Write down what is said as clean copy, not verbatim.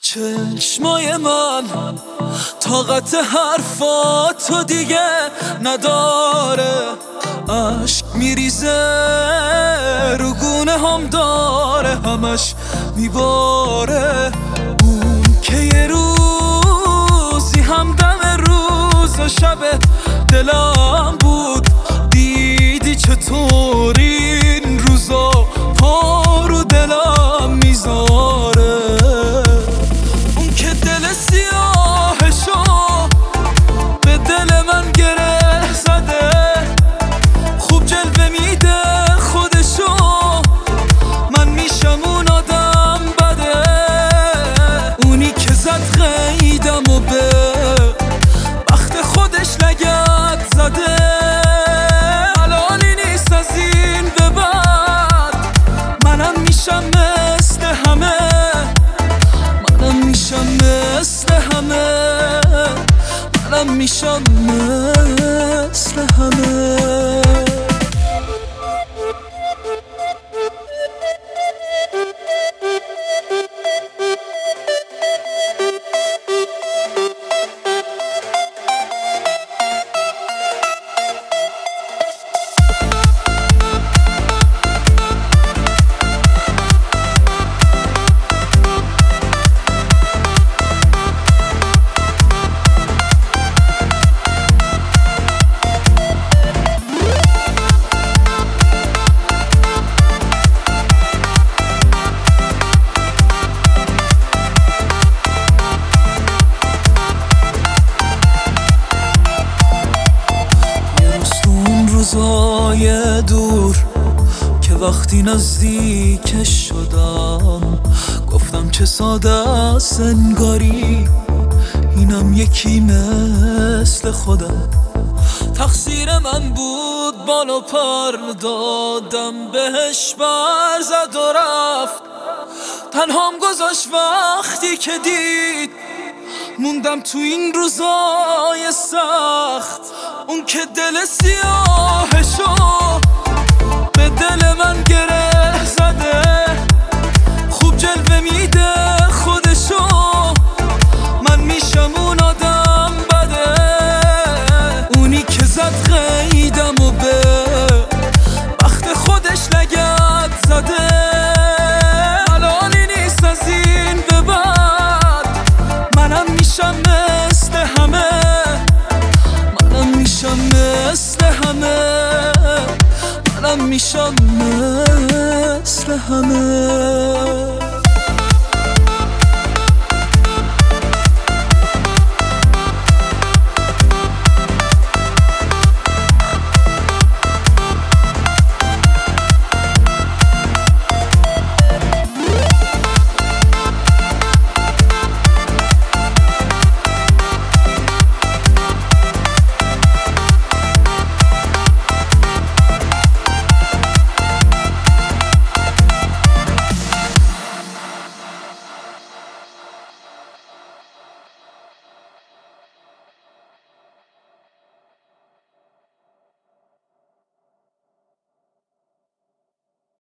چشمای من طاقت حرفاتو دیگه نداره، عشق میریزه رو گونه هم داره، همش میباره. اون که یه روزی همدم روز و شب دلم بود، دیدی چطور این روزا پا رو دلم میذاره. اون که دل سیاهشو به دل من گره زده، خوب جلوه میده خودشو، من میشم اون آدم بده. اونی که زد قیدم و به وقت خودش لگد زده، حلالی نیست از این به بعد منم میشم مثل همه، منم میشم مثل همه، منم میشم مثل همه. روزای دور که وقتی نزدیکش شدم، گفتم چه ساده است انگاری اینم یکی مثل خودم. تقصیر من بود بالو پر دادم بهش، بر زد و رفت، تنهام گذاشت وقتی که دید موندم تو این روزای سخت. اون که دل سیاهشو به دل من گره زده، خوب جلوه میده خودشو، من میشم اون آدم بده. اونی که زد قیدم و به وقت خودش لگد زده، حلالی نیست از این به بعد منم میشم مثل همه، منم میشم مثل همه، منم میشم مثل همه.